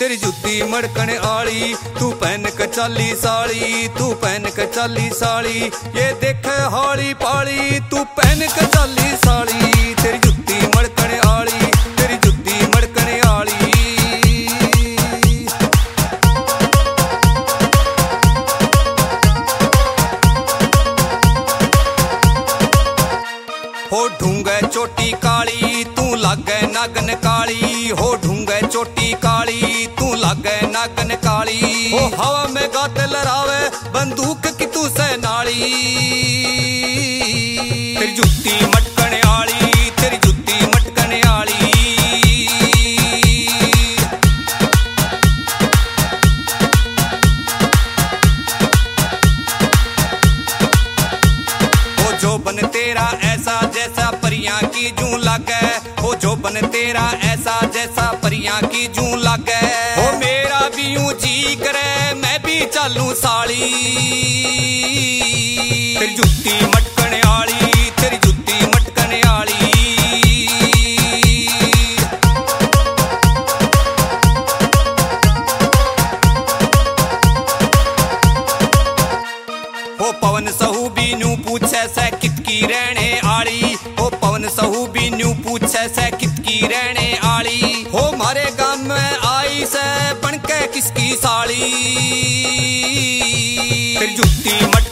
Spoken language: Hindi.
तेरी जुत्ती मड़कने आली, तू पहन के चाली साड़ी, तू पहन के चाली साड़ी, ये देख हौली पाली, तू पहन के चाली साड़ी। तेरी जुत्ती मड़कने आली, तेरी जुत्ती मड़कने आली। हो ढूंगे चोटी काली, तू लागे नागन काली, हो ढूंगे चोटी काली, तू लागे नागन काली। हो हवा में गाते लहरावे बंदूक की तू सेनाली। तेरी जुत्ती मटकने आली, तेरी जुत्ती मटकने आली। हो जोबन तेरा ऐसा जैसा परियां की जूं लागे, हो जोबन तेरा ऐसा जैसा परियां की जूं लागे। हो मेरा भी यूं जी करे मैं भी चालूं साली। तेरी जुत्ती मटकने आली, तेरी जुत्ती मटकने आली। हो पवन सहू भी न्यू पूछे से कितकी रहने आली, हो पवन सहू भी न्यू पूछे से कितकी रहने आली। हो मारे गांव में आई से बनके किसकी साली। तेरी जुत्ती मट